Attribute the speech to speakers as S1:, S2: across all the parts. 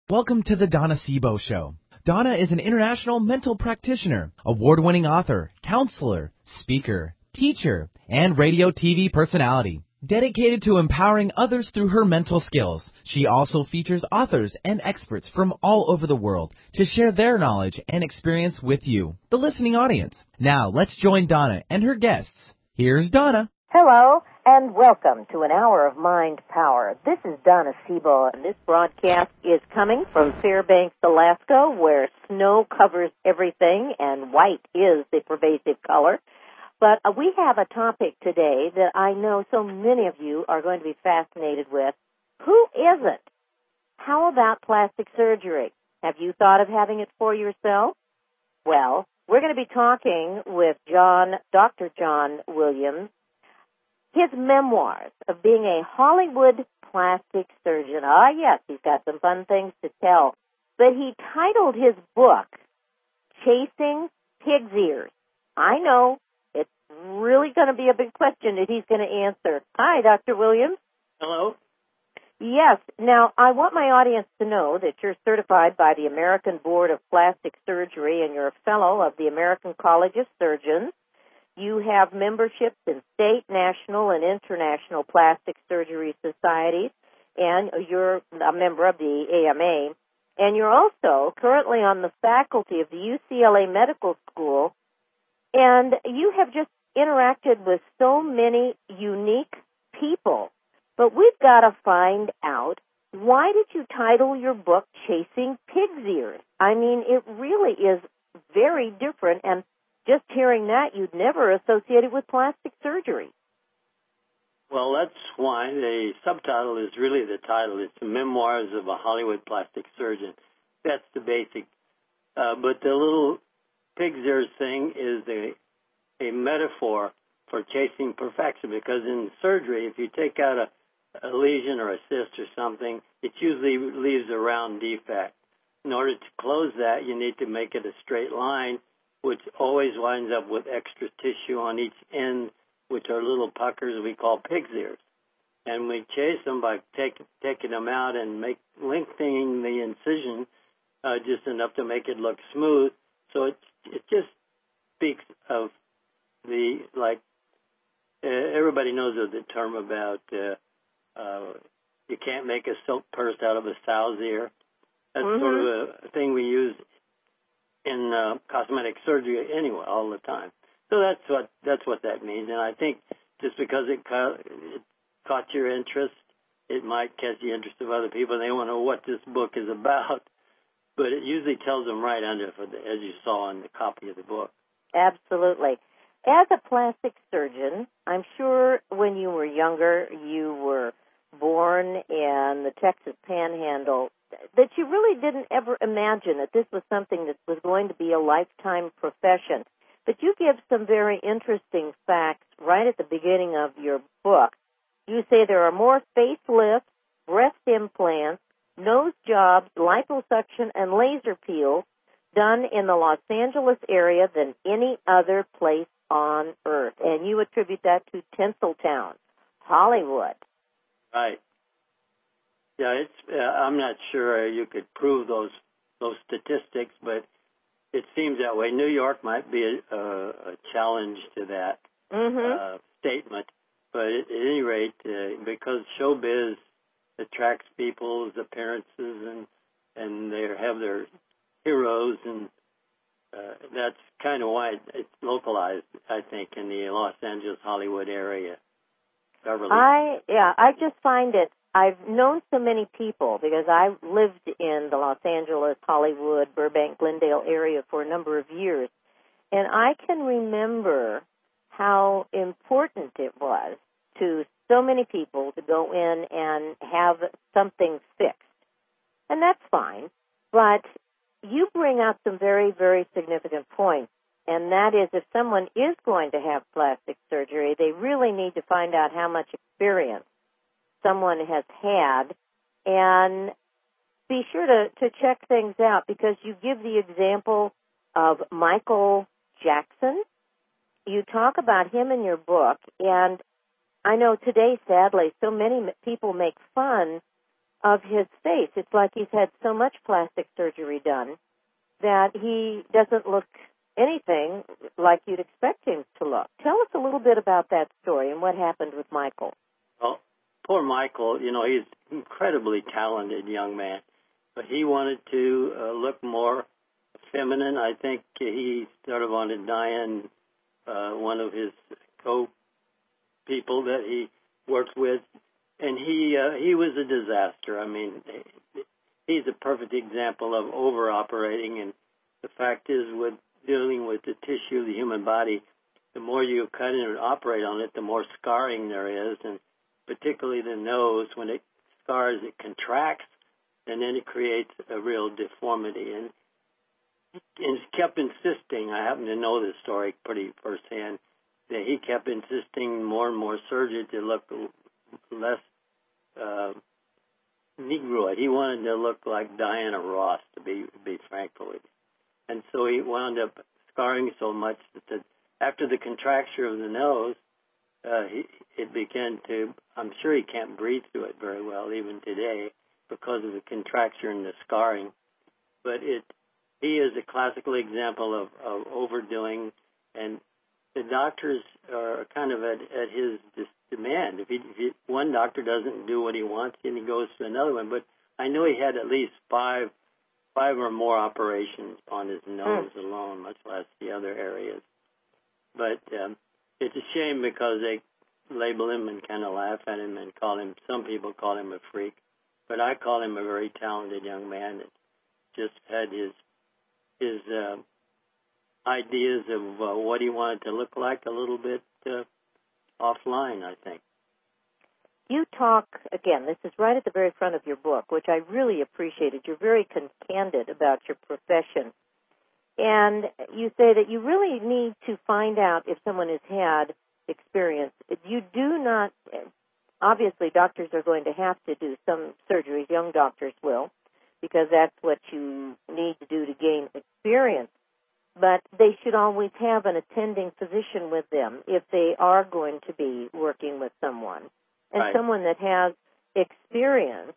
S1: Welcome to the Donna Sebo Show. Donna is an international mental practitioner, award-winning author, counselor, speaker, teacher, and radio TV personality. Dedicated to empowering others through her mental skills, she also features authors and experts from all over the world to share their knowledge and experience with you, the listening audience. Now, let's join Donna and her guests. Here's Donna.
S2: Hello, and welcome to an hour of Mind Power. This is Donna Sebo, and this broadcast is coming from Fairbanks, Alaska, where snow covers everything and white is the pervasive color. But we have a topic today that I know so many of you are going to be fascinated with. Who isn't? How about plastic surgery? Have you thought of having it for yourself? Well, we're going to be talking with Dr. John Williams. His memoirs of being a Hollywood plastic surgeon. Ah, yes, he's got some fun things to tell. But he titled his book, Chasing Pig's Ears. I know, it's really going to be a big question that he's going to answer. Hi, Dr. Williams.
S3: Hello.
S2: Yes. Now, I want my audience to know that you're certified by the American Board of Plastic Surgery and you're a fellow of the American College of Surgeons. You have memberships in state, national, and international plastic surgery societies, and you're a member of the AMA. And you're also currently on the faculty of the UCLA Medical School, and you have just interacted with so many unique people. But we've got to find out, why did you title your book Chasing Pig's Ears? I mean, it really is very different, and just hearing that, you'd never associate it with plastic surgery.
S3: Well, that's why the subtitle is really the title. It's the Memoirs of a Hollywood Plastic Surgeon. That's the basic. But the little pig's ears thing is a metaphor for chasing perfection, because in surgery, if you take out a lesion or a cyst or something, it usually leaves a round defect. In order to close that, you need to make it a straight line, which always winds up with extra tissue on each end, which are little puckers we call pig's ears. And we chase them by taking them out and lengthening the incision just enough to make it look smooth. So it just speaks of everybody knows of the term about you can't make a silk purse out of a sow's ear. That's sort of a thing we use in cosmetic surgery anyway, all the time. So that's what that means. And I think just because it caught your interest, it might catch the interest of other people. They want to know what this book is about. But it usually tells them right under, as you saw in the copy of the book.
S2: Absolutely. As a plastic surgeon, I'm sure when you were younger, you were born in the Texas Panhandle, that you really didn't ever imagine that this was something that was going to be a lifetime profession. But you give some very interesting facts right at the beginning of your book. You say there are more facelifts, breast implants, nose jobs, liposuction, and laser peels done in the Los Angeles area than any other place on earth. And you attribute that to Tinseltown, Hollywood.
S3: Right. Yeah, I'm not sure you could prove those statistics, but it seems that way. New York might be a challenge to that statement, but at any rate, because showbiz attracts people's appearances and they have their heroes, and that's kind of why it's localized, I think, in the Los Angeles, Hollywood area. Beverly.
S2: I just find it. I've known so many people because I lived in the Los Angeles, Hollywood, Burbank, Glendale area for a number of years, and I can remember how important it was to so many people to go in and have something fixed. And that's fine, but you bring out some very, very significant points, and that is if someone is going to have plastic surgery, they really need to find out how much experience someone has had, and be sure to check things out, because you give the example of Michael Jackson. You talk about him in your book, and I know today, sadly, so many people make fun of his face. It's like he's had so much plastic surgery done that he doesn't look anything like you'd expect him to look. Tell us a little bit about that story and what happened with Michael.
S3: Well, poor Michael, he's an incredibly talented young man, but he wanted to look more feminine. I think he sort of wanted Diane, one of his co-people that he worked with, and he was a disaster. I mean, he's a perfect example of over-operating, and the fact is, with dealing with the tissue of the human body, the more you cut in and operate on it, the more scarring there is, and particularly the nose, when it scars, it contracts, and then it creates a real deformity. And he kept insisting, I happen to know this story pretty firsthand, that he kept insisting more and more surgery to look less Negroid. He wanted to look like Diana Ross, to be frank with you. And so he wound up scarring so much that after the contracture of the nose, it began to, I'm sure he can't breathe through it very well even today because of the contracture and the scarring. But he is a classical example of overdoing, and the doctors are kind of at his demand. If one doctor doesn't do what he wants, then he goes to another one. But I know he had at least five or more operations on his nose alone, much less the other areas. But it's a shame because they label him and kind of laugh at him and some people call him a freak. But I call him a very talented young man that just had his ideas of what he wanted to look like a little bit offline, I think.
S2: You talk, again, this is right at the very front of your book, which I really appreciated. You're very candid about your profession. And you say that you really need to find out if someone has had experience. You do not, obviously doctors are going to have to do some surgeries, young doctors will, because that's what you need to do to gain experience. But they should always have an attending physician with them if they are going to be working with someone. And
S3: right.
S2: Someone that has experience.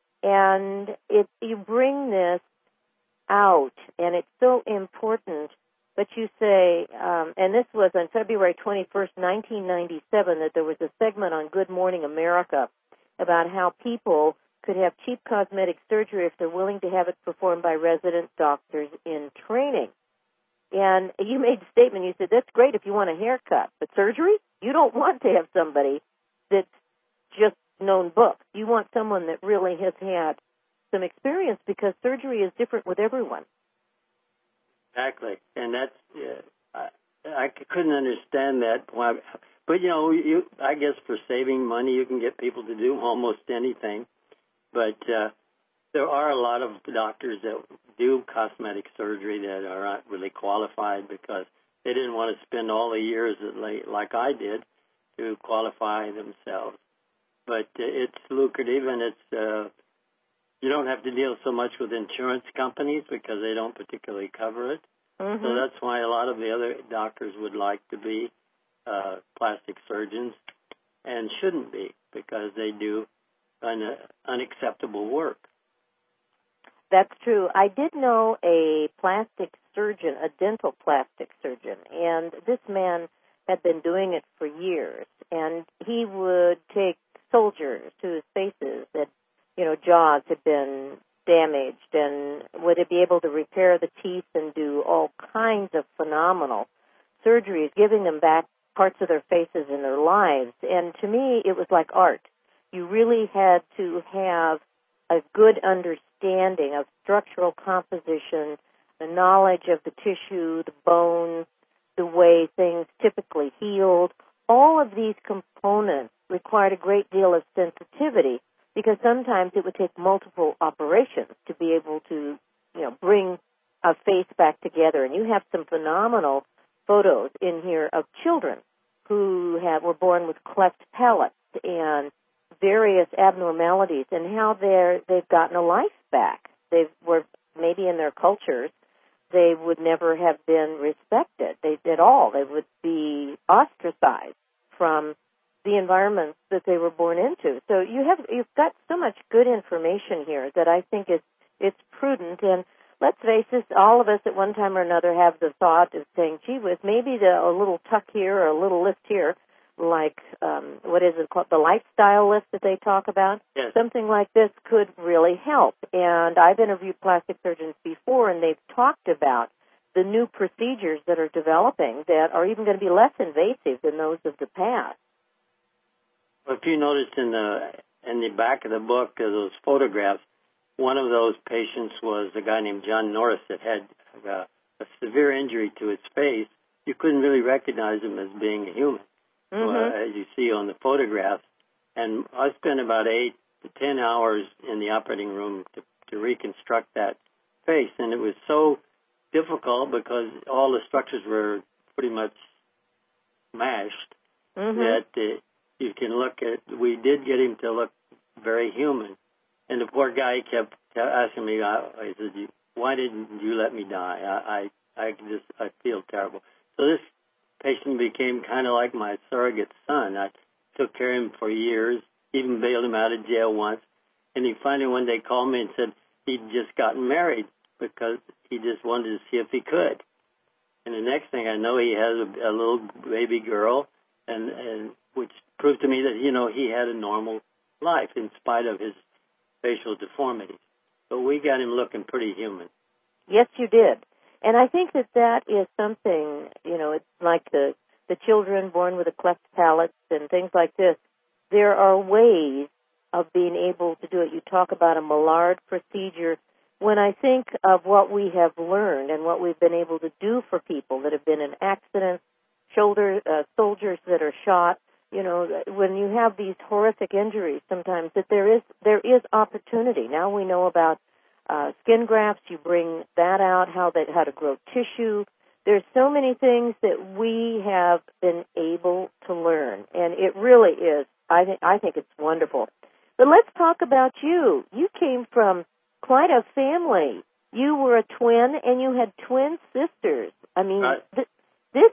S2: And you bring this out, and it's so important. But you say, and this was on February 21st, 1997, that there was a segment on Good Morning America about how people could have cheap cosmetic surgery if they're willing to have it performed by resident doctors in training. And you made a statement, you said, that's great if you want a haircut, but surgery? You don't want to have somebody that's just known books. You want someone that really has had some experience because surgery is different with everyone.
S3: Exactly. And that's, I couldn't understand that. But, I guess for saving money, you can get people to do almost anything. But there are a lot of doctors that do cosmetic surgery that are not really qualified because they didn't want to spend all the years like I did to qualify themselves. But it's lucrative, and it's you don't have to deal so much with insurance companies because they don't particularly cover it. Mm-hmm. So that's why a lot of the other doctors would like to be plastic surgeons and shouldn't be because they do unacceptable work.
S2: That's true. I did know a plastic surgeon, a dental plastic surgeon, and this man had been doing it for years. And he would take soldiers whose faces that, jaws had been damaged, and would be able to repair the teeth and do all kinds of phenomenal surgeries, giving them back parts of their faces in their lives. And to me, it was like art. You really had to have a good understanding of structural composition, the knowledge of the tissue, the bones, the way things typically healed. All of these components required a great deal of sensitivity because sometimes it would take multiple operations to be able to, bring a face back together. And you have some phenomenal photos in here of children who were born with cleft palates and various abnormalities, and how they've gotten a life back. They were maybe in their cultures they would never have been respected at all. They would be ostracized from the environments that they were born into. So you've got so much good good information here that I think it's prudent. And let's face it, all of us at one time or another have the thought of saying, gee whiz, maybe a little tuck here or a little lift here, like, what is it called, the lifestyle lift that they talk about?
S3: Yes.
S2: Something like this could really help. And I've interviewed plastic surgeons before, and they've talked about the new procedures that are developing that are even going to be less invasive than those of the past.
S3: Well, if you noticed in the back of the book, those photographs, one of those patients was a guy named John Norris that had a severe injury to his face. You couldn't really recognize him as being a human. As you see on the photographs. And I spent about 8 to 10 hours in the operating room to reconstruct that face. And it was so difficult because all the structures were pretty much smashed that you can look at, we did get him to look very human. And the poor guy kept asking me, I said, why didn't you let me die? I feel terrible. So this patient became kind of like my surrogate son. I took care of him for years, even bailed him out of jail once. And he finally one day called me and said he'd just gotten married because he just wanted to see if he could. And the next thing I know, he has a little baby girl, and which proved to me that, he had a normal life in spite of his facial deformities. But we got him looking pretty human.
S2: Yes, you did. And I think that is something, it's like the children born with a cleft palate and things like this. There are ways of being able to do it. You talk about a Millard procedure. When I think of what we have learned and what we've been able to do for people that have been in accidents, soldiers that are shot, when you have these horrific injuries sometimes, that there is opportunity. Now we know about skin grafts. You bring that out, how to grow tissue. There's so many things that we have been able to learn, and it really is. I think it's wonderful. But let's talk about you. You came from quite a family. You were a twin, and you had twin sisters. I mean, this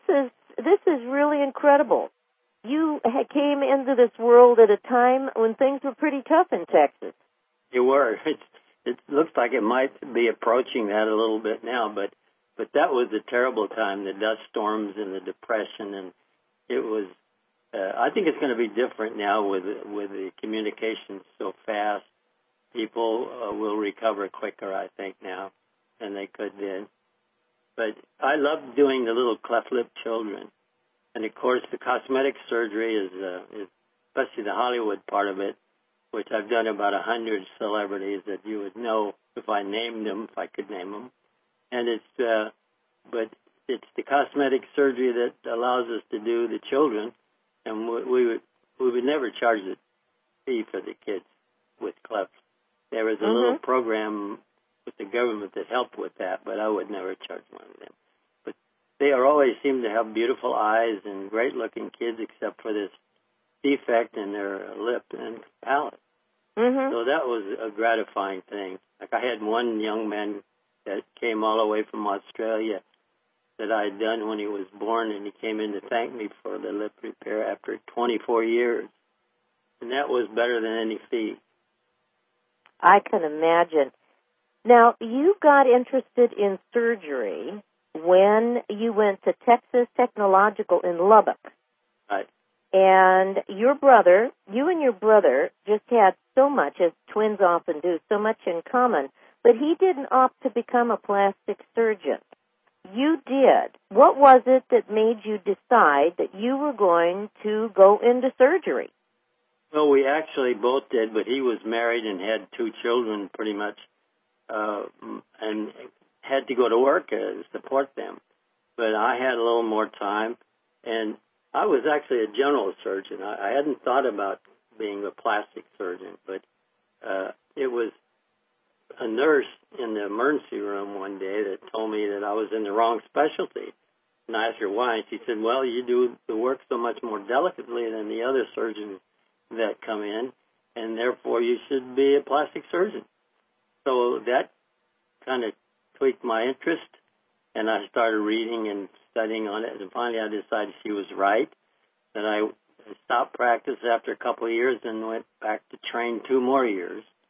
S2: is really incredible. You came into this world at a time when things were pretty tough in Texas.
S3: You were. It looks like it might be approaching that a little bit now, but that was a terrible time, the dust storms and the depression, and it was. I think it's going to be different now with the communications so fast. People will recover quicker, I think, now than they could then. But I love doing the little cleft lip children, and of course the cosmetic surgery is especially the Hollywood part of it, which I've done about 100 celebrities that you would know if I named them, if I could name them. And but it's the cosmetic surgery that allows us to do the children, and we would never charge the fee for the kids with clefts. There was a little program with the government that helped with that, but I would never charge one of them. But they always seem to have beautiful eyes and great-looking kids, except for this defect in their lip and palate. So that was a gratifying thing. Like I had one young man that came all the way from Australia that I had done when he was born, and he came in to thank me for the lip repair after 24 years. And that was better than any fee.
S2: I can imagine. Now, you got interested in surgery when you went to Texas Technological in Lubbock.
S3: Right.
S2: And you and your brother just had so much, as twins often do, so much in common, but he didn't opt to become a plastic surgeon. You did. What was it that made you decide that you were going to go into surgery?
S3: Well, we actually both did, but he was married and had 2 children pretty much, and had to go to work to support them. But I had a little more time, and I was actually a general surgeon. I hadn't thought about being a plastic surgeon, but it was a nurse in the emergency room one day that told me that I was in the wrong specialty. And I asked her why, and she said, well, you do the work so much more delicately than the other surgeons that come in, and therefore you should be a plastic surgeon. So that kind of tweaked my interest, and I started reading and studying on it, and finally I decided she was right. Then I stopped practice after a couple of years and went back to train 2 more years.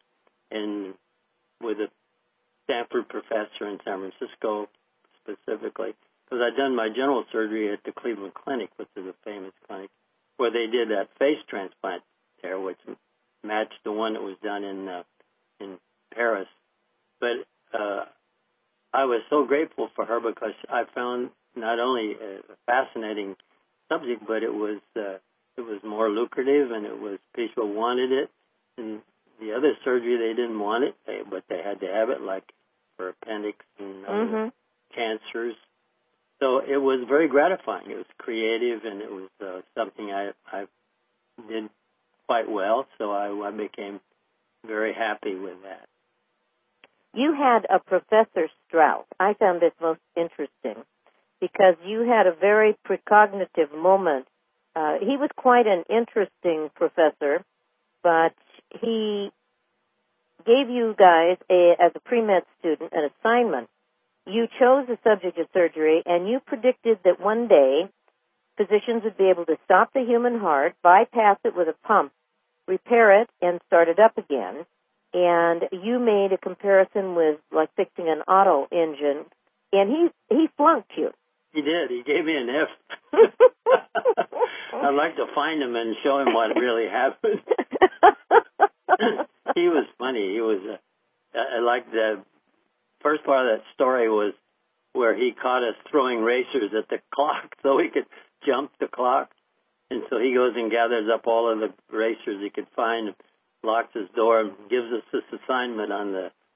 S3: and with a Stanford professor in San Francisco specifically, because I'd done my general surgery at the Cleveland Clinic, which is a famous clinic, where they did that face transplant there, which matched the one that was done in Paris. But I was so grateful for her because I found not only a fascinating subject, but it was more lucrative, and people wanted it. And the other surgery, they didn't want it, but they had to have it, like for appendix and other cancers. So it was very gratifying. It was creative, and it was something I did quite well. So I became very happy with that.
S2: You had a Professor Strauss. I found this most interesting because you had a very precognitive moment. He was quite an interesting professor, but he gave you guys, as a pre-med student, an assignment. You chose a subject of surgery, and you predicted that one day physicians would be able to stop the human heart, bypass it with a pump, repair it, and start it up again. And you made a comparison with, like, fixing an auto engine, and he flunked you.
S3: He did. He gave me an F. I'd like to find him and show him what really happened. He was funny. He was, like the first part of that story was where he caught us throwing racers at the clock so he could jump the clock. And so he goes and gathers up all of the racers he could find, locks his door, and gives us this assignment on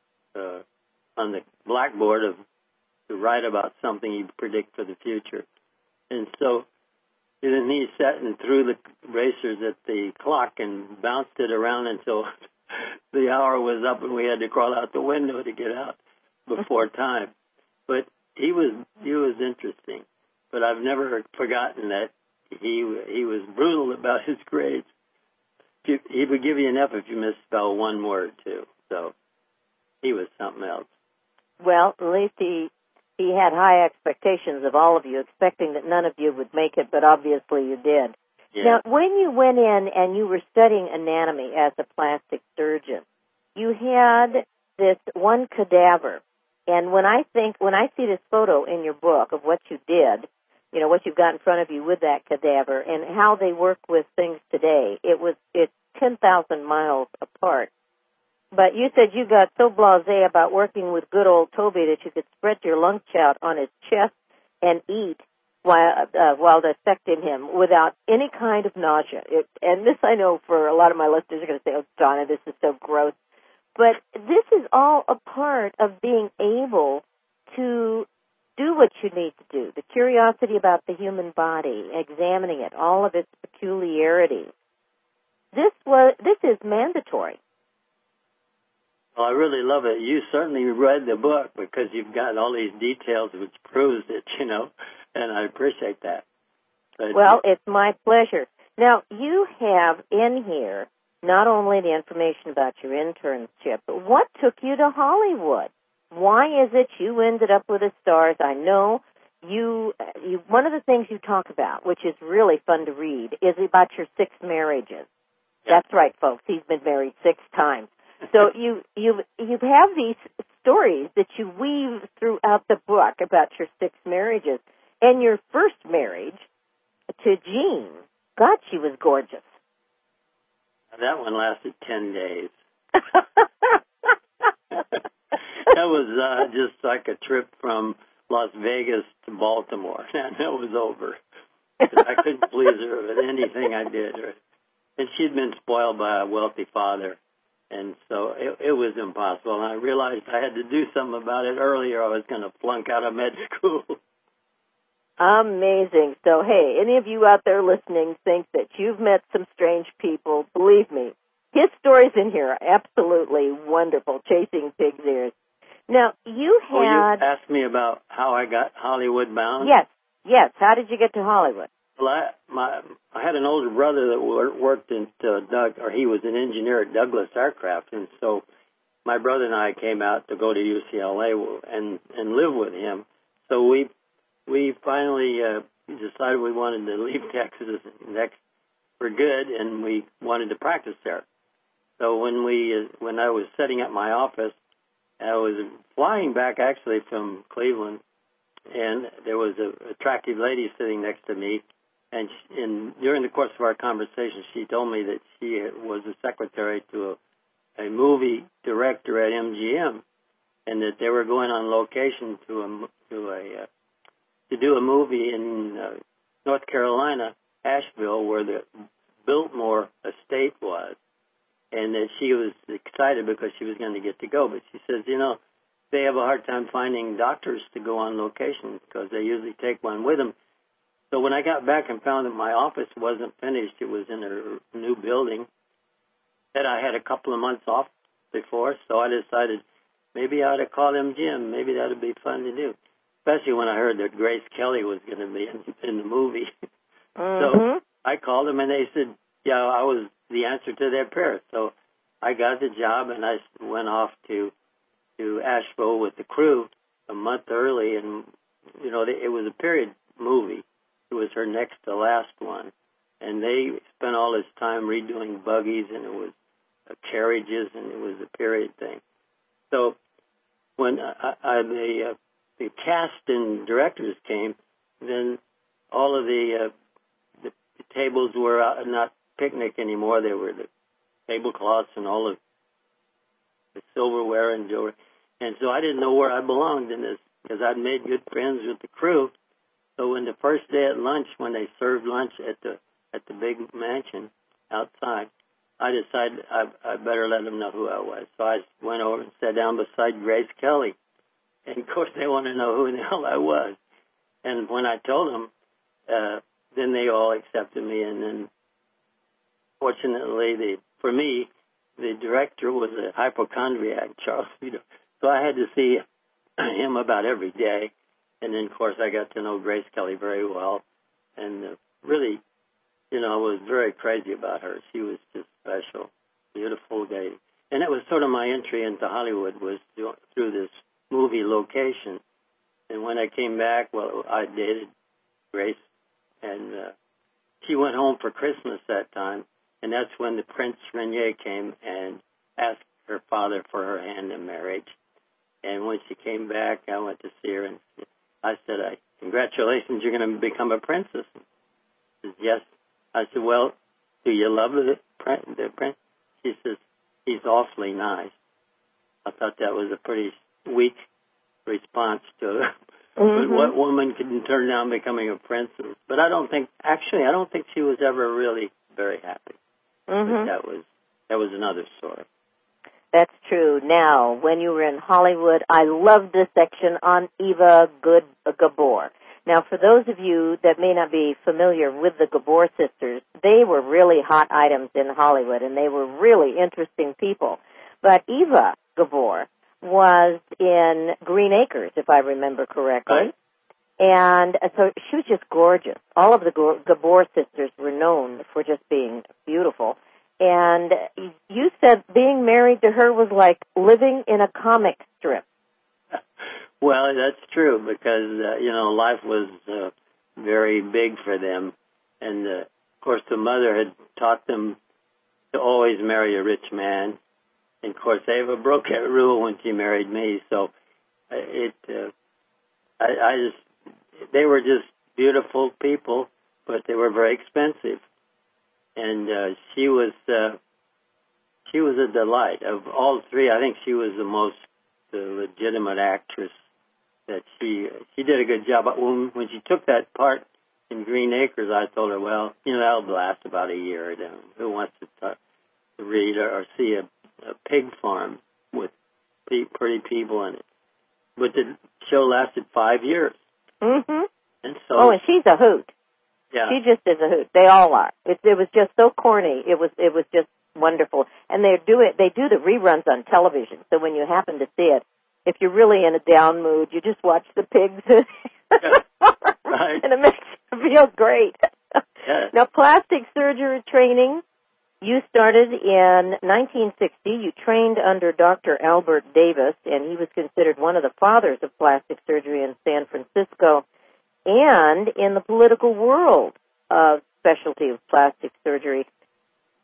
S3: the blackboard to write about something he'd predict for the future. And so then he sat and threw the racers at the clock and bounced it around until the hour was up and we had to crawl out the window to get out before time. But he was interesting. But I've never forgotten that he was brutal about his grades. He would give you an F if you misspell one word, too. So he was something else.
S2: Well, at least he had high expectations of all of you, expecting that none of you would make it, but obviously you did.
S3: Yeah.
S2: Now, when you went in and you were studying anatomy as a plastic surgeon, you had this one cadaver. And when I see this photo in your book of what you did, you know, what you've got in front of you with that cadaver and how they work with things today, it's 10,000 miles apart. But you said you got so blasé about working with good old Toby that you could spread your lunch out on his chest and eat while dissecting him without any kind of nausea. And this I know for a lot of my listeners are going to say, oh, Donna, this is so gross. But this is all a part of being able to do what you need to do, the curiosity about the human body, examining it, all of its peculiarities. This is mandatory.
S3: Well, I really love it. You certainly read the book because you've got all these details which proves it, you know, and I appreciate that. But
S2: well, it's my pleasure. Now, you have in here not only the information about your internship, but what took you to Hollywood? Why is it you ended up with the stars? I know you one of the things you talk about, which is really fun to read, is about your 6 marriages.
S3: Yeah.
S2: That's right, folks. He's been married 6 times. So you have these stories that you weave throughout the book about your 6 marriages. And your first marriage to Jean, God, she was gorgeous.
S3: That one lasted 10 days. That was just like a trip from Las Vegas to Baltimore, and that was over. I couldn't please her with anything I did. And she'd been spoiled by a wealthy father, and so it was impossible. And I realized I had to do something about it earlier. I was going to flunk out of med school.
S2: Amazing. So, hey, any of you out there listening think that you've met some strange people, believe me, his stories in here are absolutely wonderful, chasing pig's ears. Now, you had...
S3: Oh, you asked me about how I got Hollywood bound?
S2: Yes. How did you get to Hollywood?
S3: Well, I had an older brother that worked in he was an engineer at Douglas Aircraft, and so my brother and I came out to go to UCLA and live with him. So we finally decided we wanted to leave Texas next for good, and we wanted to practice there. So when I was setting up my office, I was flying back actually from Cleveland, and there was an attractive lady sitting next to me, and during the course of our conversation, she told me that she was a secretary to a movie director at MGM, and that they were going on location to do a movie in North Carolina, Asheville, where the Biltmore estate was, and that she was excited because she was going to get to go. But she says, they have a hard time finding doctors to go on location because they usually take one with them. So when I got back and found that my office wasn't finished, it was in a new building that I had a couple of months off before, so I decided maybe I ought to call MGM. Maybe that would be fun to do, especially when I heard that Grace Kelly was going to be in the movie.
S2: Mm-hmm.
S3: So I called them, and they said, yeah, I was the answer to their prayer. So I got the job, and I went off to Asheville with the crew a month early, and, it was a period movie. It was her next to last one, and they spent all this time redoing buggies, and it was carriages, and it was a period thing. So when the cast and directors came, then all of the tables were not picnic anymore. They were the tablecloths and all of the silverware and jewelry. And so I didn't know where I belonged in this because I'd made good friends with the crew. So when the first day at lunch, when they served lunch at the big mansion outside, I decided I better let them know who I was. So I went over and sat down beside Grace Kelly. And, of course, they wanted to know who the hell I was. And when I told them, then they all accepted me. And then, fortunately, for me, the director was a hypochondriac, Charles Vito. So I had to see him about every day. And then, of course, I got to know Grace Kelly very well. And really, I was very crazy about her. She was just special, beautiful lady. And it was sort of my entry into Hollywood was through this movie location. And when I came back, I dated Grace, and she went home for Christmas that time. And that's when the Prince Renier came and asked her father for her hand in marriage. And when she came back, I went to see her, and I said, congratulations, you're going to become a princess. She said, yes. I said, well, do you love the prince? She says, he's awfully nice. I thought that was a pretty weak response to but what woman can turn down becoming a princess? But I don't think she was ever really very happy. But that was another story.
S2: That's true. Now, when you were in Hollywood, I loved this section on Eva Gabor. Now, for those of you that may not be familiar with the Gabor sisters, they were really hot items in Hollywood, and they were really interesting people. But Eva Gabor was in Green Acres, if I remember correctly.
S3: Right.
S2: And so she was just gorgeous. All of the Gabor sisters were known for just being beautiful. And you said being married to her was like living in a comic strip.
S3: Well, that's true because, life was very big for them. And, of course, the mother had taught them to always marry a rich man. And, of course, Eva broke that rule when she married me. So they were just beautiful people, but they were very expensive. And she was a delight. Of all three, I think she was the legitimate actress. That she did a good job. But when she took that part in Green Acres, I told her, well, that'll last about a year. Who wants to read or see a pig farm with pretty people in it? But the show lasted 5 years. Mm-hmm. And so,
S2: and she's a hoot.
S3: Yeah.
S2: She just is a hoot. They all are. It was just so corny. It was just wonderful. And they do the reruns on television. So when you happen to see it, if you're really in a down mood, you just watch the pigs.
S3: Right.
S2: And it makes you feel great.
S3: Yeah.
S2: Now, plastic surgery training, you started in 1960. You trained under Dr. Albert Davis, and he was considered one of the fathers of plastic surgery in San Francisco and in the political world of specialty of plastic surgery.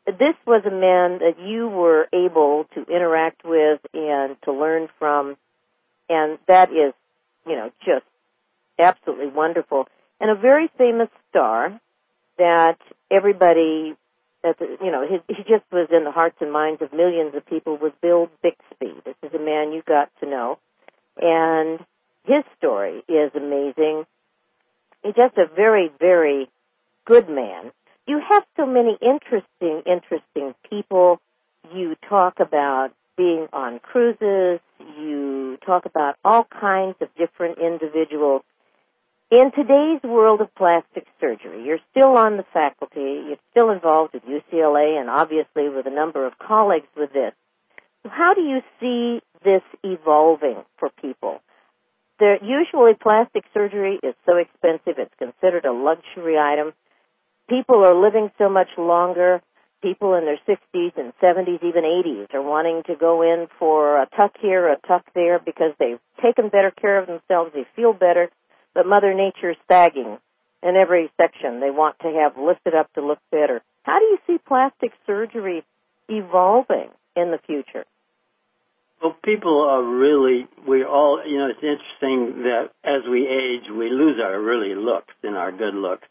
S2: this was a man that you were able to interact with and to learn from, and that is, just absolutely wonderful. And a very famous star that everybody, he just was in the hearts and minds of millions of people, was Bill Bixby. This is a man you got to know, and his story is amazing. He's just a very, very good man. You have so many interesting people. You talk about being on cruises. You talk about all kinds of different individuals. In today's world of plastic surgery, you're still on the faculty. You're still involved with UCLA and obviously with a number of colleagues with this. How do you see this evolving for people? Usually plastic surgery is so expensive, it's considered a luxury item. People are living so much longer. People in their 60s and 70s, even 80s, are wanting to go in for a tuck here, a tuck there, because they've taken better care of themselves, they feel better, but Mother Nature's sagging in every section. They want to have lifted up to look better. How do you see plastic surgery evolving in the future?
S3: Well, people are really, it's interesting that as we age, we lose our really looks and our good looks.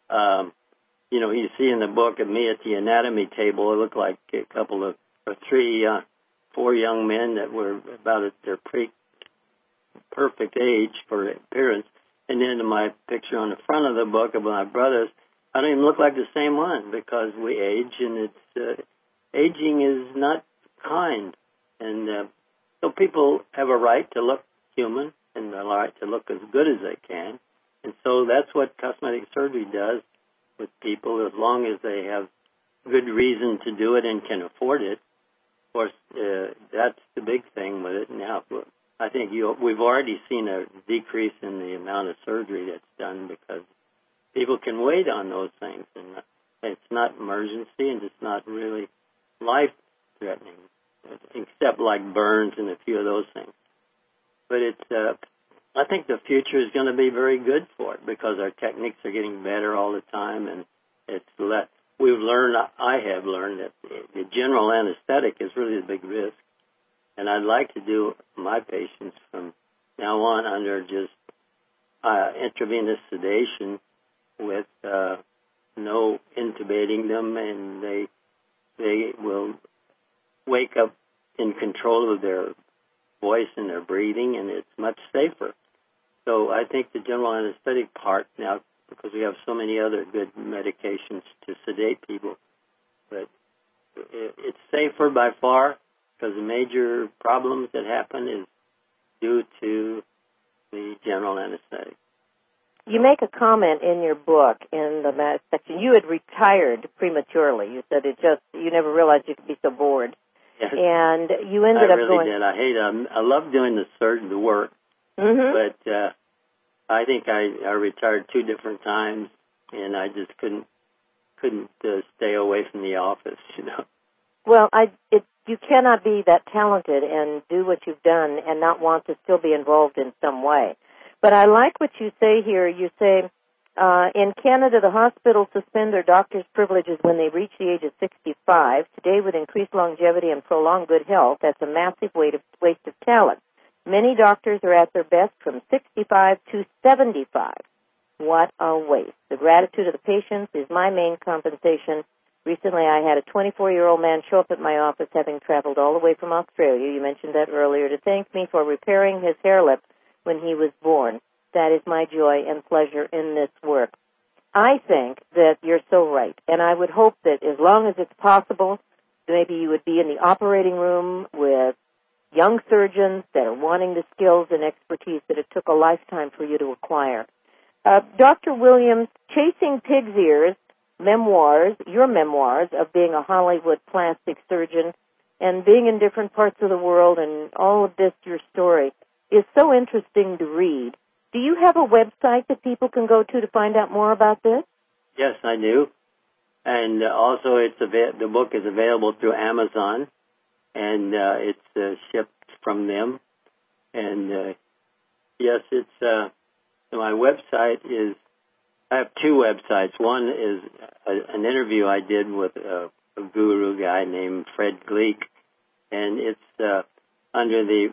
S3: You see in the book of me at the anatomy table, it looked like a couple of, four young men that were about at their perfect age for appearance. And then in my picture on the front of the book of my brothers, I don't even look like the same one because we age, and aging is not kind. And so people have a right to look human and a right to look as good as they can. And so that's what cosmetic surgery does with people, as long as they have good reason to do it and can afford it. Of course, that's the big thing with it now. I think we've already seen a decrease in the amount of surgery that's done because people can wait on those things, and it's not emergency and it's not really life-threatening, except like burns and a few of those things. But I think the future is going to be very good for it because our techniques are getting better all the time, and I have learned that the general anesthetic is really a big risk. And I'd like to do my patients from now on under just intravenous sedation with no intubating them, and they will wake up in control of their voice and their breathing, and it's much safer. So I think the general anesthetic part now, because we have so many other good medications to sedate people, but it's safer by far because the major problems that happen is due to the general anesthetic.
S2: You make a comment in your book in the section. You had retired prematurely. You said you never realized you could be so bored.
S3: Yes.
S2: And you ended up going...
S3: I really did. I love doing the work.
S2: Mm-hmm.
S3: But I think I retired 2 different times, and I just couldn't stay away from the office,
S2: Well, you cannot be that talented and do what you've done and not want to still be involved in some way. But I like what you say here. You say, in Canada, the hospitals suspend their doctors' privileges when they reach the age of 65. Today, with increased longevity and prolonged good health, that's a massive waste of talent. Many doctors are at their best from 65 to 75. What a waste. The gratitude of the patients is my main compensation. Recently, I had a 24-year-old man show up at my office having traveled all the way from Australia, you mentioned that earlier, to thank me for repairing his hair lip when he was born. That is my joy and pleasure in this work. I think that you're so right, and I would hope that as long as it's possible, maybe you would be in the operating room with young surgeons that are wanting the skills and expertise that it took a lifetime for you to acquire. Dr. Williams, Chasing Pig's Ears, your memoirs of being a Hollywood plastic surgeon and being in different parts of the world and all of this, your story, is so interesting to read. Do you have a website that people can go to find out more about this?
S3: Yes, I do. And also the book is available through Amazon, and it's shipped from them. And yes, it's my website is, I have 2 websites. One is an interview I did with a guru guy named Fred Gleek, and it's under the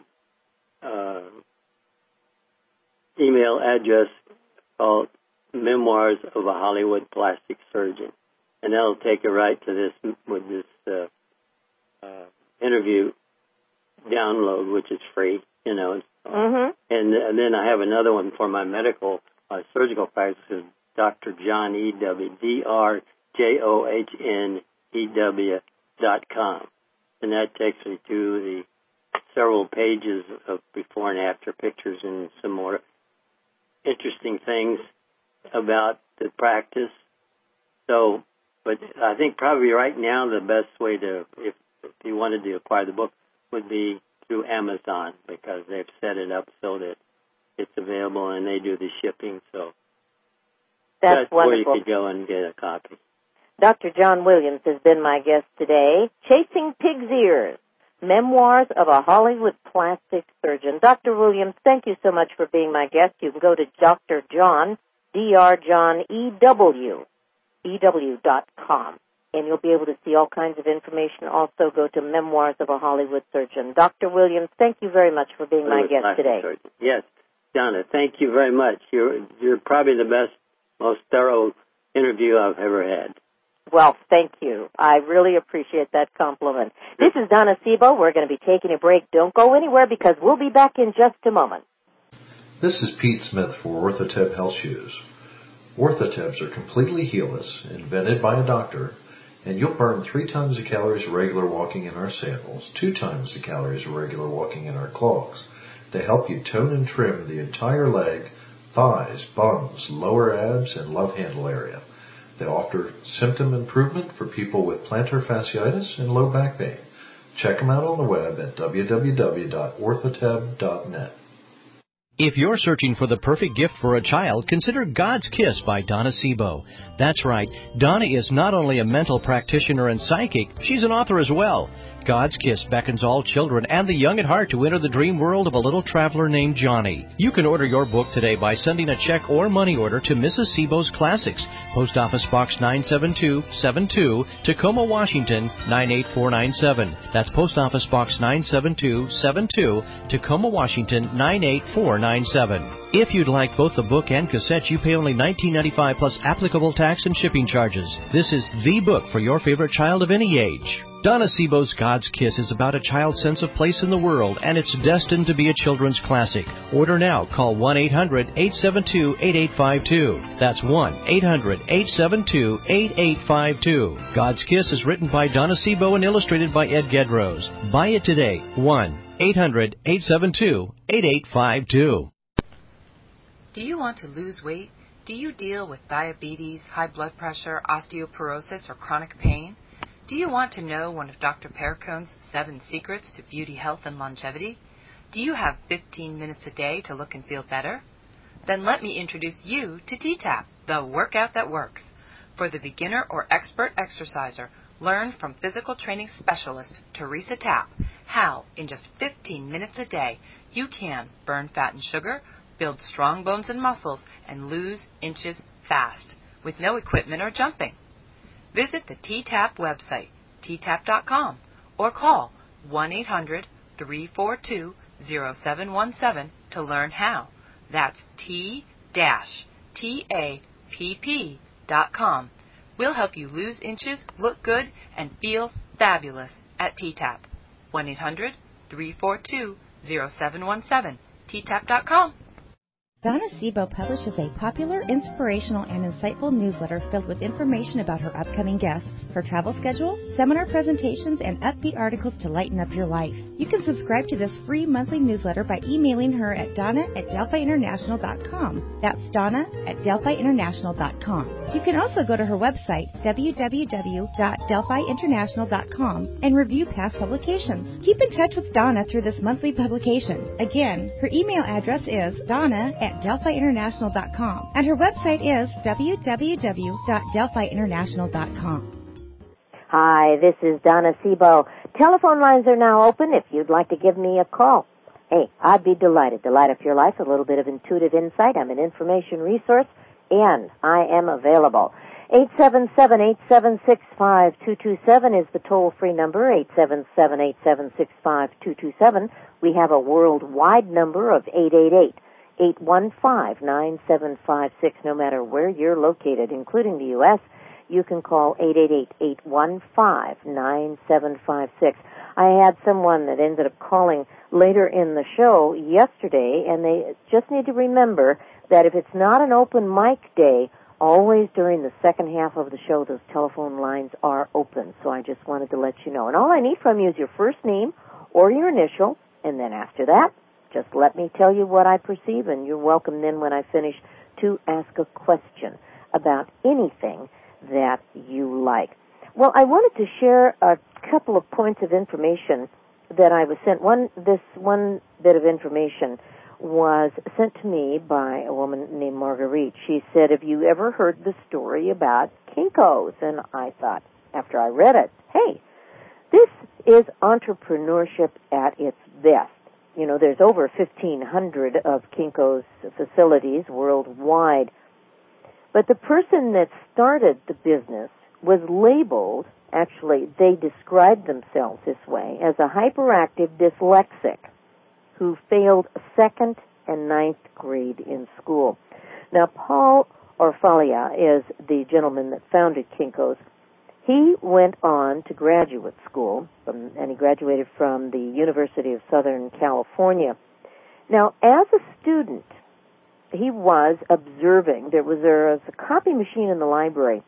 S3: email address called Memoirs of a Hollywood Plastic Surgeon. And that'll take you right to this, with this interview download, which is free, you know.
S2: Mm-hmm.
S3: And then I have another one for my medical, surgical practice, Dr. John E.W., DrJohnew.com. And that takes me to the several pages of before and after pictures and some more interesting things about the practice. So, but I think probably right now the best way to, if you wanted to acquire the book, would be through Amazon, because they've set it up so that it's available and they do the shipping. So
S2: that's wonderful.
S3: Where you could go and get a copy.
S2: Dr. John Williams has been my guest today. Chasing Pig's Ears, Memoirs of a Hollywood Plastic Surgeon. Dr. Williams, thank you so much for being my guest. You can go to Dr. John, drjohnew.com, and you'll be able to see all kinds of information. Also go to Memoirs of a Hollywood Surgeon. Dr. Williams, thank you very much for being my guest today.
S3: Surgeon. Yes, Donna, thank you very much. You're probably the best, most thorough interview I've ever had.
S2: Well, thank you. I really appreciate that compliment. This is Donna Sebo. We're going to be taking a break. Don't go anywhere, because we'll be back in just a moment.
S4: This is Pete Smith for Orthoteb Health Shoes. Orthotebs are completely heelless, invented by a doctor, and you'll burn 3 times the calories of regular walking in our sandals, 2 times the calories of regular walking in our clogs. They help you tone and trim the entire leg, thighs, buns, lower abs, and love handle area. They offer symptom improvement for people with plantar fasciitis and low back pain. Check them out on the web at www.orthoteb.net.
S5: If you're searching for the perfect gift for a child, consider God's Kiss by Donna Sebo. That's right, Donna is not only a mental practitioner and psychic, she's an author as well. God's Kiss beckons all children and the young at heart to enter the dream world of a little traveler named Johnny. You can order your book today by sending a check or money order to Mrs. Sebo's Classics, Post Office Box 97272, Tacoma, Washington 98497. That's Post Office Box 97272, Tacoma, Washington 98497. If you'd like both the book and cassette, you pay only $19.95 plus applicable tax and shipping charges. This is the book for your favorite child of any age. Donna Sebo's God's Kiss is about a child's sense of place in the world, and it's destined to be a children's classic. Order now. Call 1-800-872-8852. That's 1-800-872-8852. God's Kiss is written by Donna Sebo and illustrated by Ed Gedrose. Buy it today. 1-800-872-8852.
S6: Do you want to lose weight? Do you deal with diabetes, high blood pressure, osteoporosis, or chronic pain? Do you want to know one of Dr. Perricone's 7 secrets to beauty, health, and longevity? Do you have 15 minutes a day to look and feel better? Then let me introduce you to T-TAP, the workout that works. For the beginner or expert exerciser, learn from physical training specialist Teresa Tapp how, in just 15 minutes a day, you can burn fat and sugar, build strong bones and muscles, and lose inches fast with no equipment or jumping. Visit the T-TAP website, ttap.com, or call 1-800-342-0717 to learn how. That's T-TAPP.com. We'll help you lose inches, look good, and feel fabulous at T-TAP. 1-800-342-0717, ttap.com.
S7: Donna Sebo publishes a popular, inspirational, and insightful newsletter filled with information about her upcoming guests, her travel schedule, seminar presentations, and upbeat articles to lighten up your life. You can subscribe to this free monthly newsletter by emailing her at donna@delphiinternational.com. That's donna@delphiinternational.com. You can also go to her website, www.delphiinternational.com, and review past publications. Keep in touch with Donna through this monthly publication. Again, her email address is donna@delphiinternational.com, and her website is www.delphiinternational.com.
S2: Hi, this is Donna Sebo. Telephone lines are now open if you'd like to give me a call. Hey, I'd be delighted to light up your life, a little bit of intuitive insight. I'm an information resource, and I am available. 877-876-5227 is the toll-free number, 877-876-5227. We have a worldwide number of 888-815-9756. No matter where you're located, including the U.S., you can call 888-815-9756. I had someone that ended up calling later in the show yesterday, and they just need to remember that if it's not an open mic day, always during the second half of the show, those telephone lines are open. So I just wanted to let you know. And all I need from you is your first name or your initial, and then after that, just let me tell you what I perceive, and you're welcome then when I finish to ask a question about anything that you like. Well, I wanted to share a couple of points of information that I was sent. This one bit of information was sent to me by a woman named Marguerite. She said, have you ever heard the story about Kinko's? And I thought, after I read it, hey, this is entrepreneurship at its best. You know, there's over 1,500 of Kinko's facilities worldwide. But the person that started the business was labeled, actually, they described themselves this way, as a hyperactive dyslexic who failed 2nd and 9th grade in school. Now, Paul Orfalia is the gentleman that founded Kinko's. He went on to graduate school, and he graduated from the University of Southern California. Now, as a student, he was observing. There was a copy machine in the library,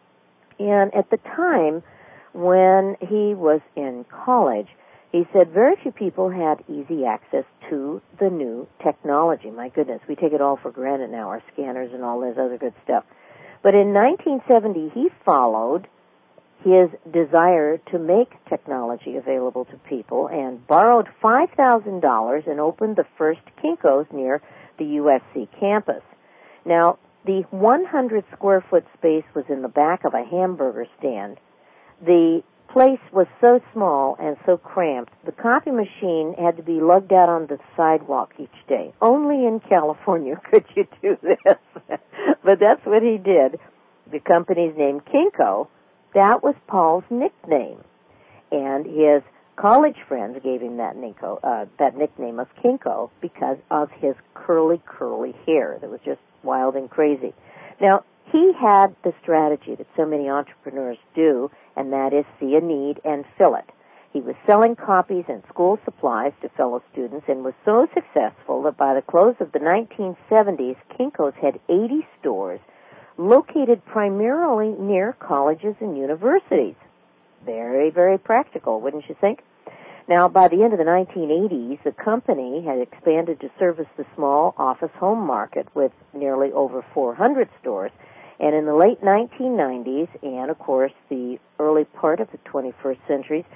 S2: and at the time when he was in college, he said very few people had easy access to the new technology. My goodness, we take it all for granted now, our scanners and all this other good stuff. But in 1970, he followed his desire to make technology available to people and borrowed $5,000 and opened the first Kinko's near the USC campus. Now, the 100 square foot space was in the back of a hamburger stand. The place was so small and so cramped, the copy machine had to be lugged out on the sidewalk each day. Only in California could you do this. But that's what he did. The company's name, Kinko, that was Paul's nickname. And his college friends gave him that nickname of Kinko because of his curly hair that was just wild and crazy. Now, he had the strategy that so many entrepreneurs do, and that is see a need and fill it. He was selling copies and school supplies to fellow students and was so successful that by the close of the 1970s, Kinko's had 80 stores located primarily near colleges and universities. Very, very practical, wouldn't you think? Now, by the end of the 1980s, the company had expanded to service the small office home market with nearly over 400 stores. And in the late 1990s, and of course the early part of the 21st century,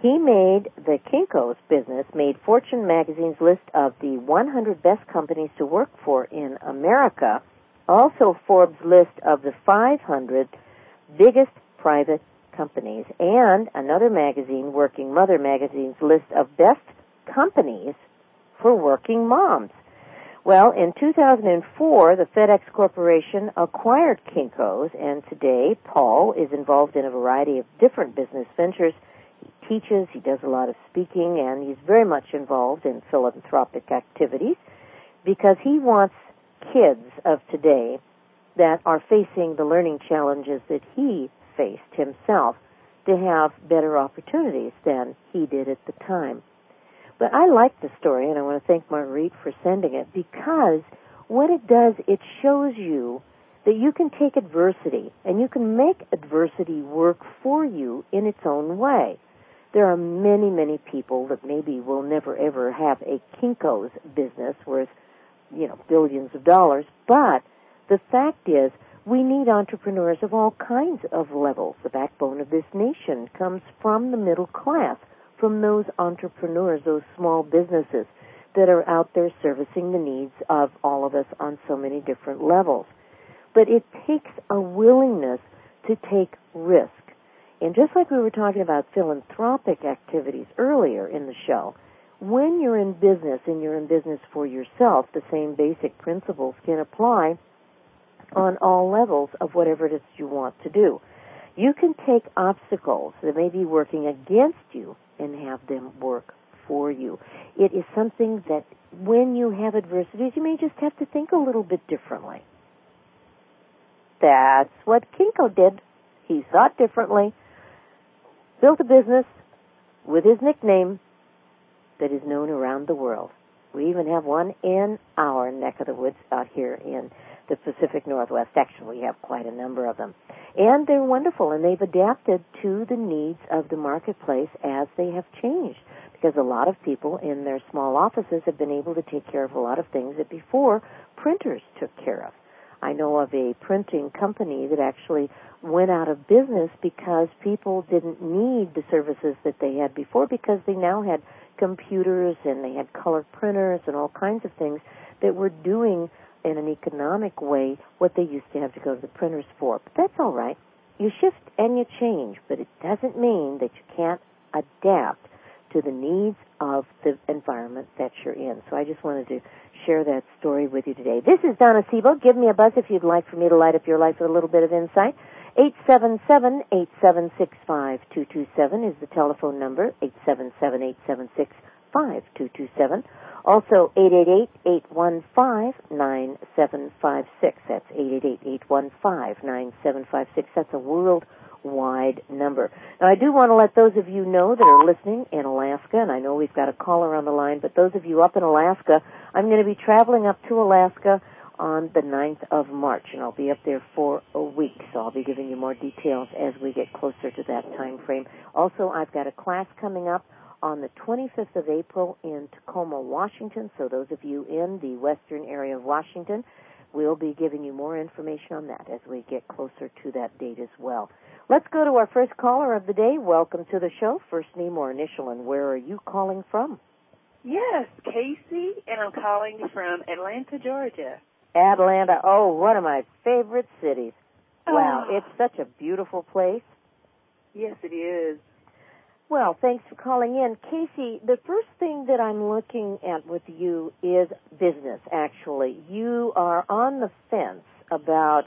S2: the Kinko's business made Fortune magazine's list of the 100 best companies to work for in America, also Forbes' list of the 500 biggest private companies, and another magazine, Working Mother magazine's list of best companies for working moms. Well, in 2004, the FedEx Corporation acquired Kinko's, and today Paul is involved in a variety of different business ventures. He teaches, he does a lot of speaking, and he's very much involved in philanthropic activities because he wants kids of today that are facing the learning challenges that he faced himself to have better opportunities than he did at the time. But I like the story, and I want to thank Marguerite for sending it, because what it does, it shows you that you can take adversity, and you can make adversity work for you in its own way. There are many, many people that maybe will never, ever have a Kinko's business worth, billions of dollars, but the fact is, we need entrepreneurs of all kinds of levels. The backbone of this nation comes from the middle class, from those entrepreneurs, those small businesses that are out there servicing the needs of all of us on so many different levels. But it takes a willingness to take risk. And just like we were talking about philanthropic activities earlier in the show, when you're in business and you're in business for yourself, the same basic principles can apply on all levels of whatever it is you want to do. You can take obstacles that may be working against you and have them work for you. It is something that when you have adversities, you may just have to think a little bit differently. That's what Kinko did. He thought differently, built a business with his nickname that is known around the world. We even have one in our neck of the woods out here in the Pacific Northwest. Actually, we have quite a number of them. And they're wonderful, and they've adapted to the needs of the marketplace as they have changed, because a lot of people in their small offices have been able to take care of a lot of things that before printers took care of. I know of a printing company that actually went out of business because people didn't need the services that they had before, because they now had computers and they had color printers and all kinds of things that were doing in an economic way what they used to have to go to the printers for. But that's all right. You shift and you change, but it doesn't mean that you can't adapt to the needs of the environment that you're in. So I just wanted to share that story with you today. This is Donna Sebo. Give me a buzz if you'd like for me to light up your life with a little bit of insight. 877-876-5227 is the telephone number, 877-876-5227. Also, 888-815-9756. That's 888-815-9756. That's a worldwide number. Now, I do want to let those of you know that are listening in Alaska, and I know we've got a caller on the line, but those of you up in Alaska, I'm going to be traveling up to Alaska on the 9th of March, and I'll be up there for a week, so I'll be giving you more details as we get closer to that time frame. Also, I've got a class coming up on the 25th of April in Tacoma, Washington, so those of you in the western area of Washington, we'll be giving you more information on that as we get closer to that date as well. Let's go to our first caller of the day. Welcome to the show. First name or initial, and where are you calling from?
S8: Yes, Casey, and I'm calling from Atlanta, Georgia.
S2: Atlanta, oh, one of my favorite cities. Wow, it's such a beautiful place.
S8: Yes, it is.
S2: Well, thanks for calling in. Casey, the first thing that I'm looking at with you is business, actually. You are on the fence about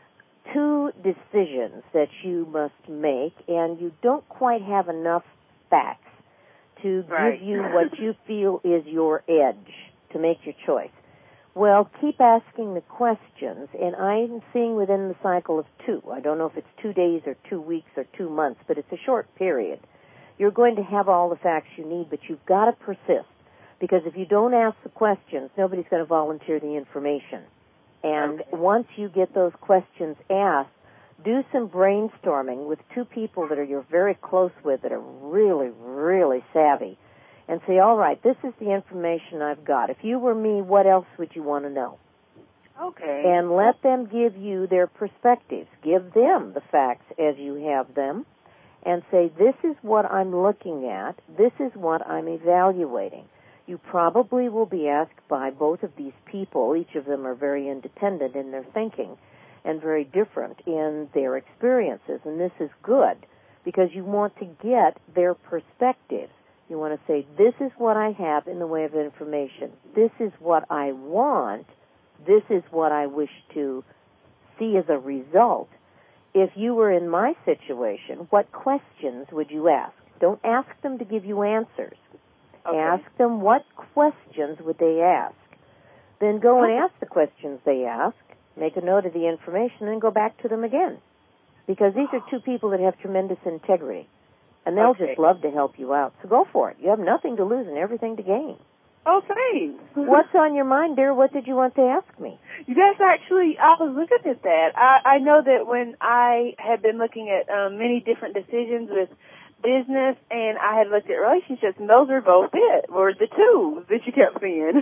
S2: two decisions that you must make, and you don't quite have enough facts to give you what you feel is your edge to make your choice. Well, keep asking the questions, and I'm seeing within the cycle of 2. I don't know if it's 2 days or 2 weeks or 2 months, but it's a short period. You're going to have all the facts you need, but you've got to persist, because if you don't ask the questions, nobody's going to volunteer the information. And once you get those questions asked, do some brainstorming with 2 people that you're very close with that are really, really savvy, and say, all right, this is the information I've got. If you were me, what else would you want to know?
S8: Okay.
S2: And let them give you their perspectives. Give them the facts as you have them, and say, this is what I'm looking at. This is what I'm evaluating. You probably will be asked by both of these people. Each of them are very independent in their thinking and very different in their experiences, and this is good because you want to get their perspectives. You want to say, this is what I have in the way of information. This is what I want. This is what I wish to see as a result. If you were in my situation, what questions would you ask? Don't ask them to give you answers. Okay. Ask them what questions would they ask. Then go and ask the questions they ask, make a note of the information, and go back to them again. Because these are 2 people that have tremendous integrity. And they'll just love to help you out. So go for it. You have nothing to lose and everything to gain.
S8: Oh, thanks.
S2: What's on your mind, dear? What did you want to ask me?
S8: That's actually, I was looking at that. I know that when I had been looking at many different decisions with business, and I had looked at relationships, and those were both it, or the 2 that you kept seeing.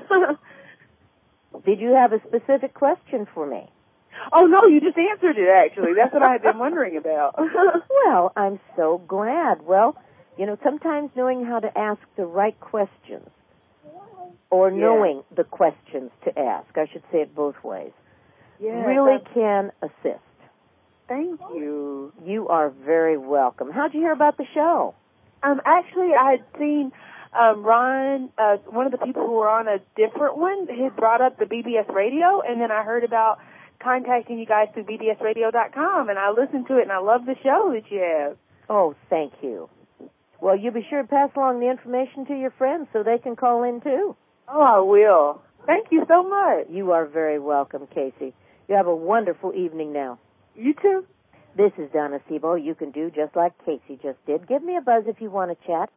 S2: Did you have a specific question for me?
S8: Oh, no, you just answered it, actually. That's what I had been wondering about.
S2: Well, I'm so glad. Well, you know, sometimes knowing how to ask the right questions or knowing the questions to ask, I should say it both ways, really can assist.
S8: Thank you.
S2: You are very welcome. How'd you hear about the show?
S8: Actually, I had seen Ron, one of the people who were on a different one, had brought up the BBS radio, and then I heard about contacting you guys through bdsradio.com, and I listen to it, and I love the show that you have.
S2: Oh, thank you. Well, you be sure to pass along the information to your friends so they can call in, too.
S8: Oh, I will. Thank you so much.
S2: You are very welcome, Casey. You have a wonderful evening now.
S8: You too.
S2: This is Donna Sebo. You can do just like Casey just did. Give me a buzz if you want to chat,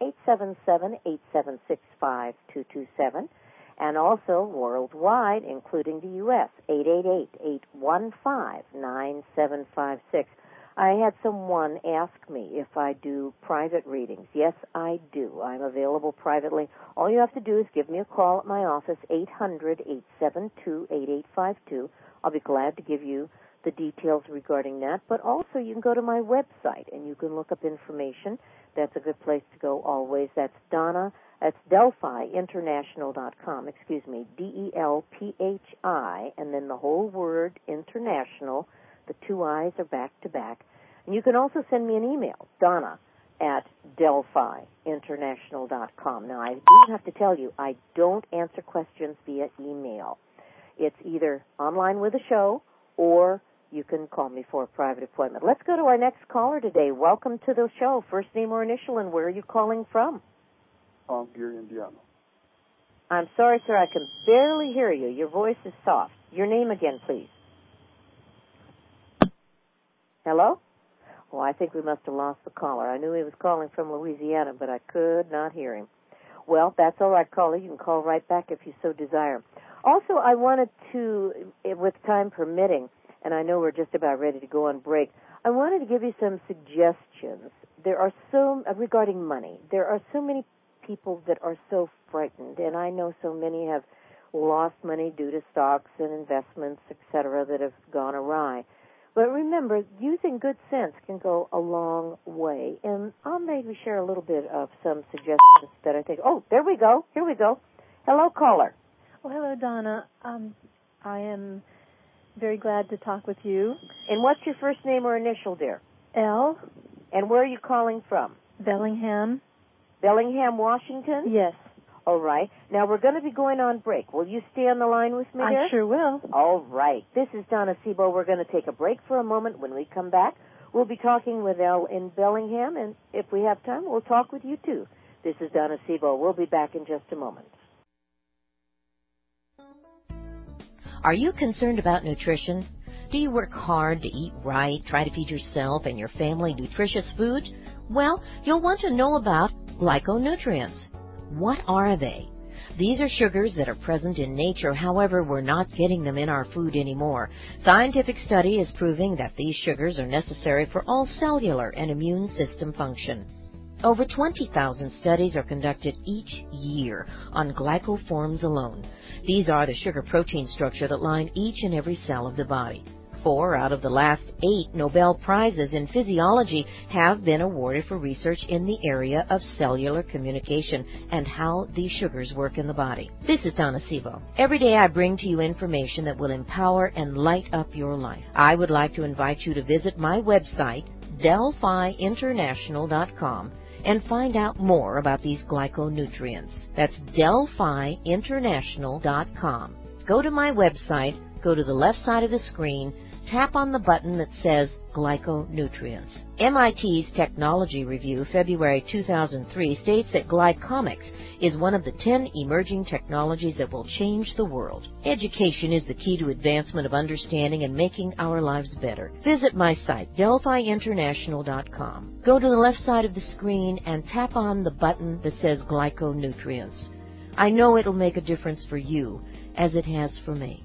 S2: 877-876-5227. And also worldwide, including the U.S., 888-815-9756. I had someone ask me if I do private readings. Yes, I do. I'm available privately. All you have to do is give me a call at my office, 800-872-8852. I'll be glad to give you the details regarding that. But also you can go to my website and you can look up information. That's a good place to go always. That's DelphiInternational.com. Excuse me, DELPHI, and then the whole word international. The two I's are back to back. And you can also send me an email, Donna@DelphiInternational.com. Now, I do have to tell you, I don't answer questions via email. It's either online with a show or you can call me for a private appointment. Let's go to our next caller today. Welcome to the show. First name or initial, and where are you calling from?
S9: Gary, Indiana.
S2: I'm sorry, sir. I can barely hear you. Your voice is soft. Your name again, please. Hello? Oh, I think we must have lost the caller. I knew he was calling from Louisiana, but I could not hear him. Well, that's all right, caller. You can call right back if you so desire. Also, I wanted to, with time permitting, and I know we're just about ready to go on break, I wanted to give you some suggestions. There are regarding money, there are so many people that are so frightened, and I know so many have lost money due to stocks and investments, etc., that have gone awry. But remember, using good sense can go a long way. And I'll maybe share a little bit of some suggestions that I think. Oh, there we go. Here we go. Hello, caller.
S10: Well, hello, Donna. I am very glad to talk with you.
S2: And what's your first name or initial, dear?
S10: L.
S2: And where are you calling from?
S10: Bellingham.
S2: Bellingham, Washington?
S10: Yes.
S2: All right. Now, we're going to be going on break. Will you stay on the line with me, dear?
S10: I sure will.
S2: All right. This is Donna Sebo. We're going to take a break for a moment. When we come back, we'll be talking with Elle in Bellingham, and if we have time, we'll talk with you, too. This is Donna Sebo. We'll be back in just a moment.
S11: Are you concerned about nutrition? Do you work hard to eat right, try to feed yourself and your family nutritious food? Well, you'll want to know about glyconutrients. What are they? These are sugars that are present in nature, however, we're not getting them in our food anymore. Scientific study is proving that these sugars are necessary for all cellular and immune system function. Over 20,000 studies are conducted each year on glycoforms alone. These are the sugar-protein structure that line each and every cell of the body. 4 out of the last 8 Nobel Prizes in physiology have been awarded for research in the area of cellular communication and how these sugars work in the body. This is Donna Sebo. Every day I bring to you information that will empower and light up your life. I would like to invite you to visit my website, DelphiInternational.com, and find out more about these glyconutrients. That's DelphiInternational.com. Go to my website, go to the left side of the screen, tap on the button that says Glyconutrients. MIT's Technology Review, February 2003, states that glycomics is one of the 10 emerging technologies that will change the world. Education is the key to advancement of understanding and making our lives better. Visit my site, DelphiInternational.com. Go to the left side of the screen and tap on the button that says Glyconutrients. I know it'll make a difference for you, as it has for me.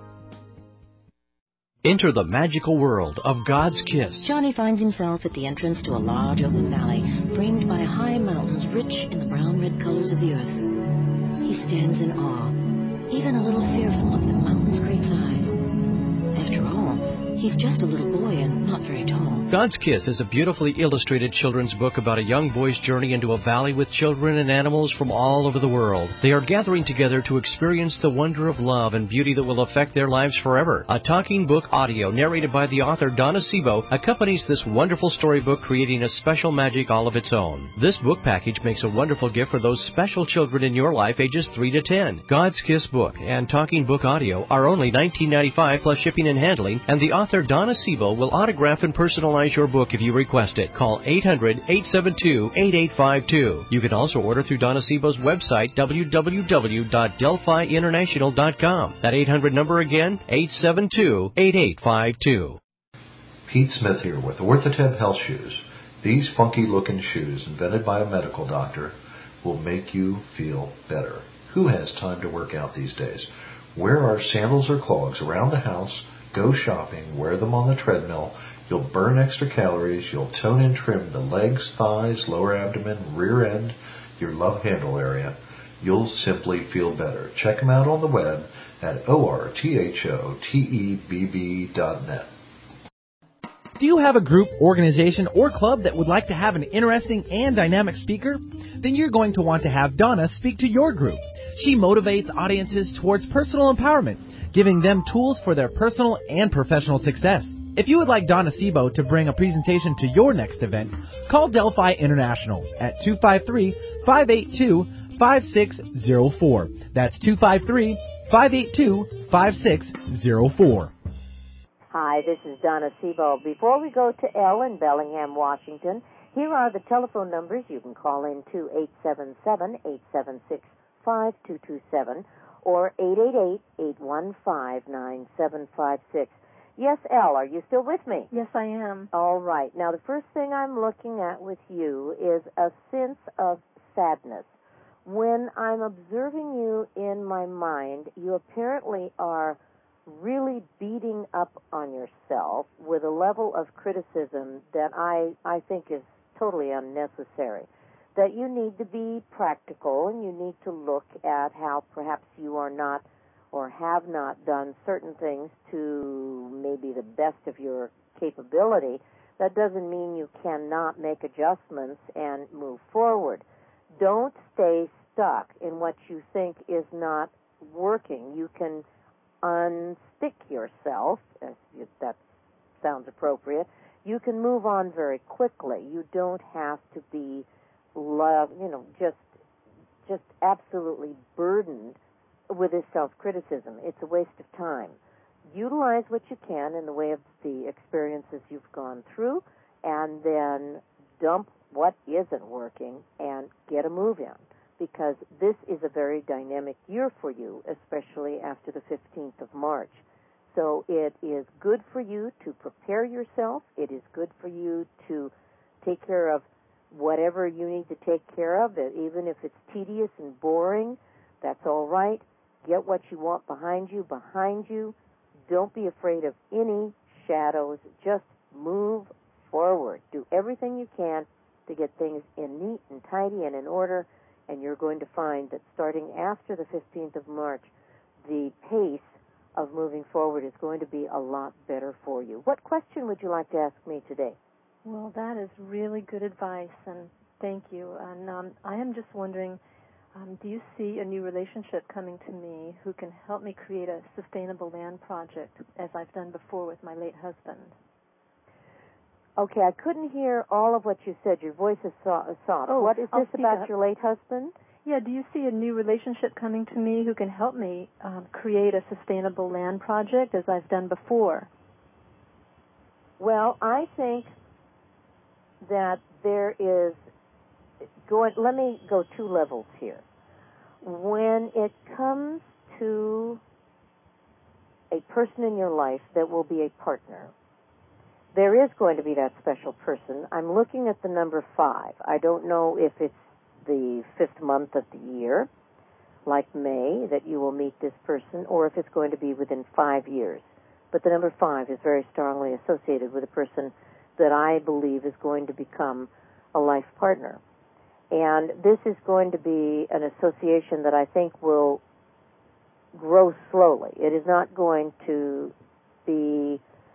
S5: Enter the magical world of God's kiss.
S11: Johnny finds himself at the entrance to a large open valley, framed by high mountains rich in the brown-red colors of the earth. He stands in awe, even a little fearful of the mountain's great size. After all, he's just a little boy and not very tall.
S5: God's Kiss is a beautifully illustrated children's book about a young boy's journey into a valley with children and animals from all over the world. They are gathering together to experience the wonder of love and beauty that will affect their lives forever. A talking book audio narrated by the author Donna Sebo accompanies this wonderful storybook, creating a special magic all of its own. This book package makes a wonderful gift for those special children in your life ages 3 to 10. God's Kiss book and talking book audio are only $19.95 plus shipping and handling, and the author Donna Sebo will autograph and personalize your book if you request it. Call 800-872-8852. You can also order through Donna Sebo's website, www.delphiinternational.com. That 800 number again, 872-8852.
S4: Pete Smith here with Orthotep Health Shoes. These funky-looking shoes, invented by a medical doctor, will make you feel better. Who has time to work out these days? Wear our sandals or clogs around the house, go shopping, wear them on the treadmill. You'll burn extra calories, you'll tone and trim the legs, thighs, lower abdomen, rear end, your love handle area. You'll simply feel better. Check them out on the web at orthotebb.net.
S1: Do you have a group, organization, or club that would like to have an interesting and dynamic speaker? Then you're going to want to have Donna speak to your group. She motivates audiences towards personal empowerment, giving them tools for their personal and professional success. If you would like Donna Sebo to bring a presentation to your next event, call Delphi International at 253-582-5604. That's 253-582-5604.
S2: Hi, this is Donna Sebo. Before we go to Elle in Bellingham, Washington, here are the telephone numbers you can call in to 877-876-5227 or 888-815-9756. Yes, Elle, are you still with me?
S10: Yes, I am.
S2: All right. Now, the first thing I'm looking at with you is a sense of sadness. When I'm observing you in my mind, you apparently are really beating up on yourself with a level of criticism that I think is totally unnecessary. That you need to be practical and you need to look at how perhaps you are not or have not done certain things to maybe the best of your capability. That doesn't mean you cannot make adjustments and move forward. Don't stay stuck in what you think is not working. You can unstick yourself, if that sounds appropriate. You can move on very quickly. You don't have to be, just absolutely burdened with this self-criticism. It's a waste of time. Utilize what you can in the way of the experiences you've gone through, and then dump what isn't working and get a move in, because this is a very dynamic year for you, especially after the 15th of March. So it is good for you to prepare yourself. It is good for you to take care of whatever you need to take care of, even if it's tedious and boring. That's all right. Get what you want behind you. Don't be afraid of any shadows. Just move forward. Do everything you can to get things in neat and tidy and in order, and you're going to find that starting after the 15th of March, the pace of moving forward is going to be a lot better for you. What question would you like to ask me today?
S10: Well, that is really good advice, and thank you. And I am just wondering, do you see a new relationship coming to me who can help me create a sustainable land project, as I've done before with my late husband?
S2: Okay, I couldn't hear all of what you said. Your voice is soft.
S10: Oh,
S2: what is this about
S10: up.
S2: your late husband?
S10: Yeah, do you see a new relationship coming to me who can help me create a sustainable land project, as I've done before?
S2: Well, I think that there is let me go 2 levels here. When it comes to a person in your life that will be a partner, there is going to be that special person. I'm looking at the number 5. I don't know if it's the 5th month of the year, like May, that you will meet this person, or if it's going to be within 5 years. But the number 5 is very strongly associated with a person that I believe is going to become a life partner. And this is going to be an association that I think will grow slowly. It is not going to be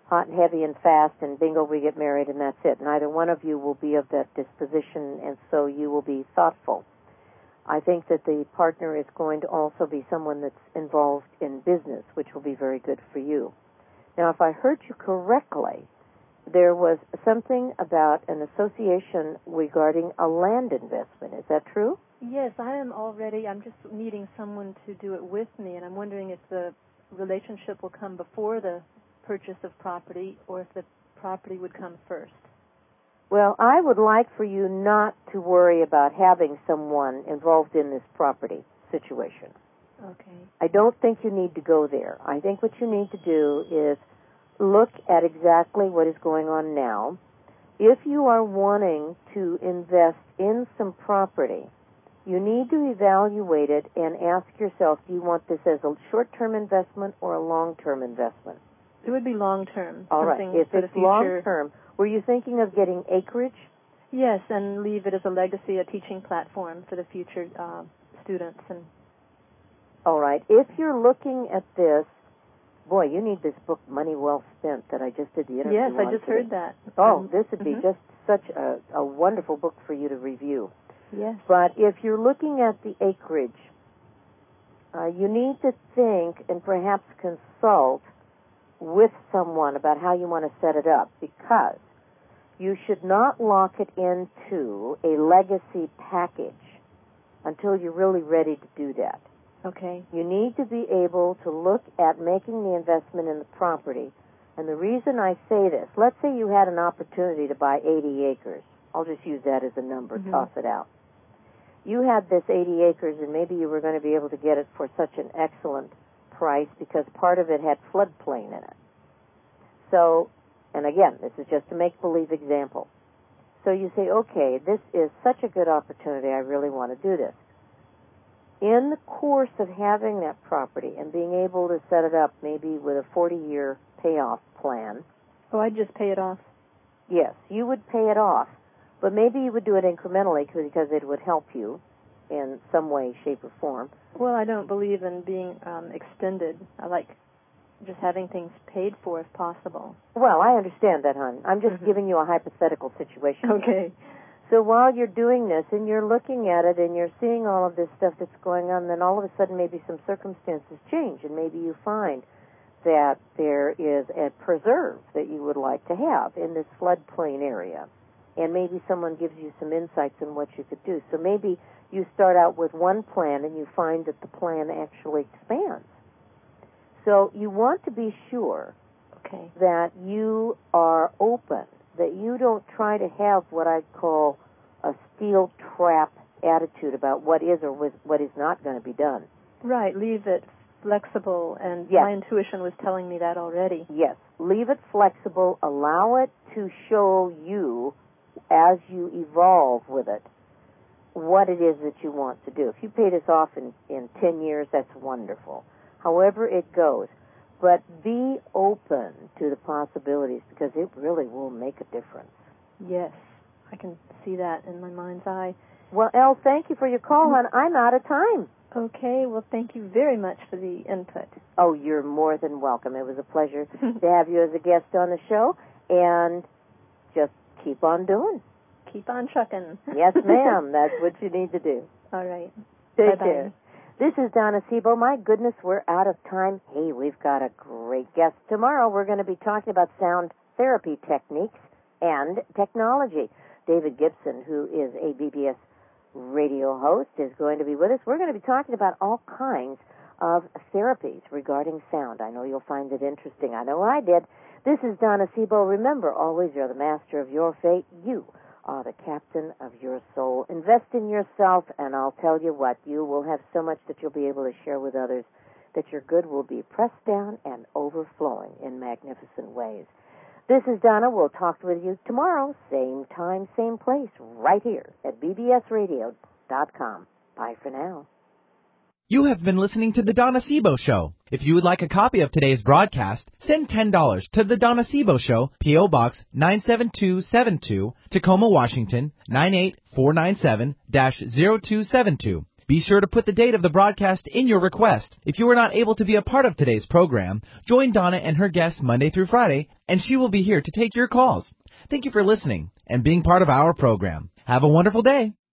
S2: hot and heavy and fast, and bingo, we get married, and that's it. Neither one of you will be of that disposition, and so you will be thoughtful. I think that the partner is going to also be someone that's involved in business, which will be very good for you. Now, if I heard you correctly, there was something about an association regarding a land investment. Is that true?
S10: Yes, I'm just needing someone to do it with me, and I'm wondering if the relationship will come before the purchase of property or if the property would come first.
S2: Well, I would like for you not to worry about having someone involved in this property situation.
S10: Okay.
S2: I don't think you need to go there. I think what you need to do is look at exactly what is going on now. If you are wanting to invest in some property, you need to evaluate it and ask yourself, do you want this as a short-term investment or a long-term investment?
S10: It would be long-term.
S2: All right. If it's long-term, were you thinking of getting acreage?
S10: Yes, and leave it as a legacy, a teaching platform for the future students. And
S2: all right. If you're looking at this, boy, you need this book, Money Well Spent, that I just did the interview on.
S10: Yes, I just heard that.
S2: Oh, this would be just such a wonderful book for you to review.
S10: Yes.
S2: But if you're looking at the acreage, you need to think and perhaps consult with someone about how you want to set it up, because you should not lock it into a legacy package until you're really ready to do that.
S10: Okay.
S2: You need to be able to look at making the investment in the property. And the reason I say this, let's say you had an opportunity to buy 80 acres. I'll just use that as a number, toss it out. You had this 80 acres, and maybe you were going to be able to get it for such an excellent price because part of it had floodplain in it. So, and again, this is just a make-believe example. So you say, okay, this is such a good opportunity, I really want to do this. In the course of having that property and being able to set it up maybe with a 40-year payoff plan.
S10: Oh, I'd just pay it off?
S2: Yes, you would pay it off, but maybe you would do it incrementally because it would help you in some way, shape, or form.
S10: Well, I don't believe in being extended. I like just having things paid for if possible.
S2: Well, I understand that, hon. I'm just giving you a hypothetical situation.
S10: Okay.
S2: So while you're doing this and you're looking at it and you're seeing all of this stuff that's going on, then all of a sudden maybe some circumstances change, and maybe you find that there is a preserve that you would like to have in this floodplain area. And maybe someone gives you some insights on what you could do. So maybe you start out with one plan and you find that the plan actually expands. So you want to be sure that you are open, that you don't try to have what I call a steel trap attitude about what is or what is not going to be done.
S10: Right, leave it flexible, and my intuition was telling me that already.
S2: Yes, leave it flexible, allow it to show you as you evolve with it what it is that you want to do. If you pay this off in 10 years, that's wonderful. However it goes. But be open to the possibilities, because it really will make a difference.
S10: Yes, I can see that in my mind's eye.
S2: Well, Elle, thank you for your call, hon. I'm out of time.
S10: Okay, well, thank you very much for the input.
S2: Oh, you're more than welcome. It was a pleasure to have you as a guest on the show, and just keep on doing.
S10: Keep on trucking.
S2: Yes, ma'am. That's what you need to do.
S10: All right.
S2: Take care. This is Donna Sebo. My goodness, we're out of time. Hey, we've got a great guest. Tomorrow we're going to be talking about sound therapy techniques and technology. David Gibson, who is a BBS radio host, is going to be with us. We're going to be talking about all kinds of therapies regarding sound. I know you'll find it interesting. I know I did. This is Donna Sebo. Remember, always you're the master of your fate. You are the captain of your soul. Invest in yourself, and I'll tell you what, you will have so much that you'll be able to share with others that your good will be pressed down and overflowing in magnificent ways. This is Donna. We'll talk with you tomorrow, same time, same place, right here at bbsradio.com. Bye for now.
S1: You have been listening to The Donna Sebo Show. If you would like a copy of today's broadcast, send $10 to The Donna Sebo Show, P.O. Box 97272, Tacoma, Washington, 98497-0272. Be sure to put the date of the broadcast in your request. If you are not able to be a part of today's program, join Donna and her guests Monday through Friday, and she will be here to take your calls. Thank you for listening and being part of our program. Have a wonderful day.